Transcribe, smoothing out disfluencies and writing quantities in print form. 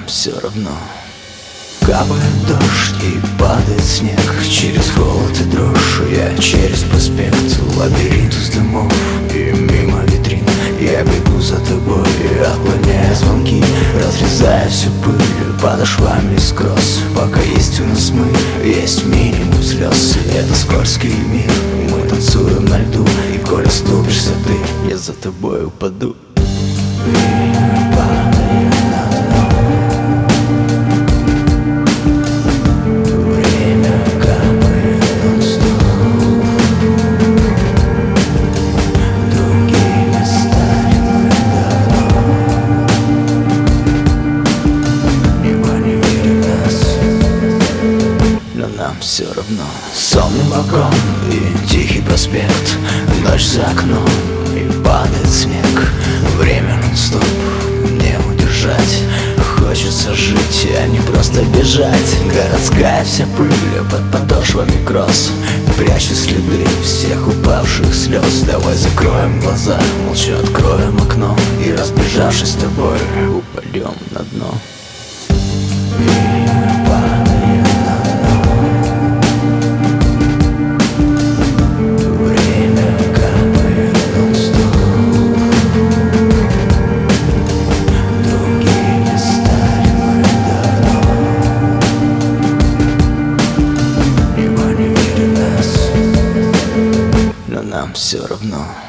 все равно. Капает дождь и падает снег, через холод и дрожь я через проспект, лабиринт из дымов и мимо витрин. Я бегу за тобой, отклоняя звонки, разрезая всю пыль подошвами из кросс. Пока есть у нас мы, есть минимум слез. Это скользкий мир, мы танцуем на льду, и коли ступишься ты, я за тобой упаду. Время падает на дно, время капает нон-стоп. Другими стали мы давно, небо не верит нас, но нам все равно. Сонный балкон и тихий проспект, ночь за окном и падает снег. Время нон-стоп, не удержать. Хочется жить, а не просто бежать. Городская вся пыль под подошвами кросс, прячет следы всех упавших слез. Давай закроем глаза, молча откроем окно, и разбежавшись с тобой, упадем на дно. Время падает на дно, время капает нон-стоп. Другими стали мы давно, небо не верит нас, но нам все равно.